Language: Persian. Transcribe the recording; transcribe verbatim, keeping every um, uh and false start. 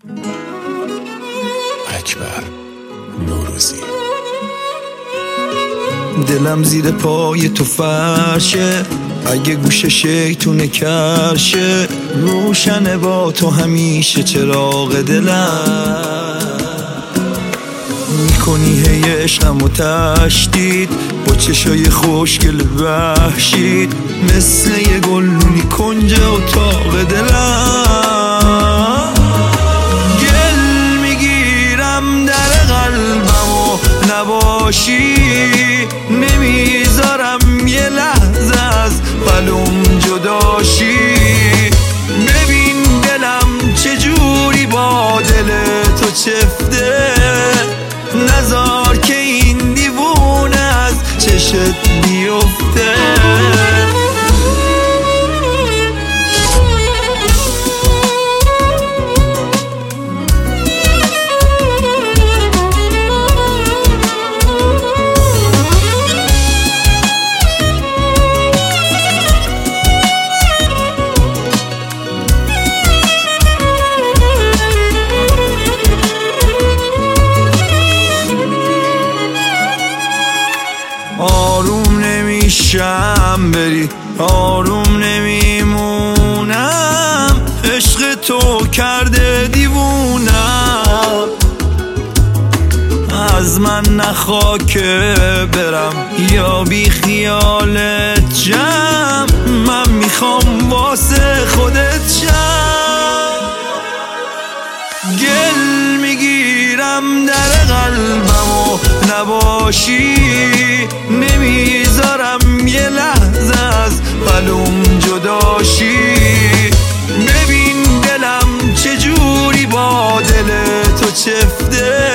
اکبر نوروزی. دلم زیر پای تو فرشه، اگه گوش شیطونه کرشه، روشنه با تو همیشه چراغ دلم. میکنی هی عشقم و تشدید با چشای خوشگل وحشید، مثل یه گلونی کنج اتاق دلم. گل میگیرم در قلبم و نباشی، نمیذارم یه لحظه از قلم جداشی. ببین دلم چجوری با دل تو چفته، نذار که این دیوونه از چشت بیفته. آروم نمیشم بری، آروم نمیمونم، عشق تو کرده دیوونم. از من نخوا که برم یا بی خیالت جم، من میخوام واسه خودت شم. گل میگیرم در قلبم و نباشی، نمیذارم یه لحظه از قلم جداشی. ببین دلم چجوری با دل تو چفته،